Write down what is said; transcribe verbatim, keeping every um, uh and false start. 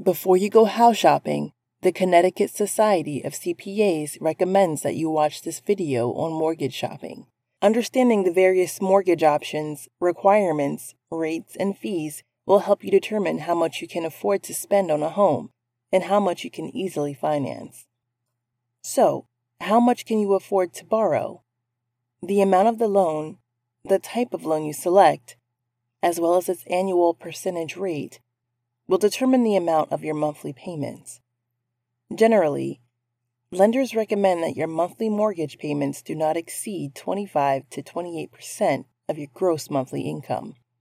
Before you go house shopping, the Connecticut Society of C P As recommends that you watch this video on mortgage shopping. Understanding the various mortgage options, requirements, rates, and fees will help you determine how much you can afford to spend on a home and how much you can easily finance. So, how much can you afford to borrow? The amount of the loan, the type of loan you select, as well as its annual percentage rate, will determine the amount of your monthly payments. Generally, lenders recommend that your monthly mortgage payments do not exceed twenty-five to twenty-eight percent of your gross monthly income.